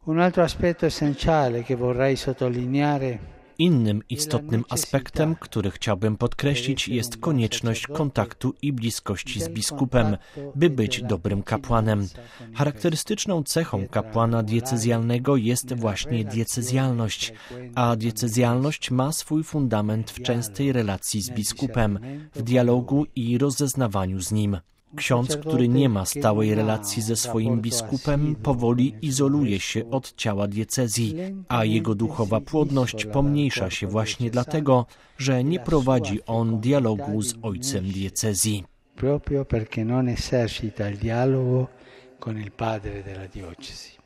Un altro aspetto essenziale che vorrei sottolineare. Innym istotnym aspektem, który chciałbym podkreślić, jest konieczność kontaktu i bliskości z biskupem, by być dobrym kapłanem. Charakterystyczną cechą kapłana diecezjalnego jest właśnie diecezjalność, a diecezjalność ma swój fundament w częstej relacji z biskupem, w dialogu i rozeznawaniu z nim. Ksiądz, który nie ma stałej relacji ze swoim biskupem, powoli izoluje się od ciała diecezji, a jego duchowa płodność pomniejsza się właśnie dlatego, że nie prowadzi on dialogu z ojcem diecezji. Proprio perché non esercita il dialogo con il padre della diocesi.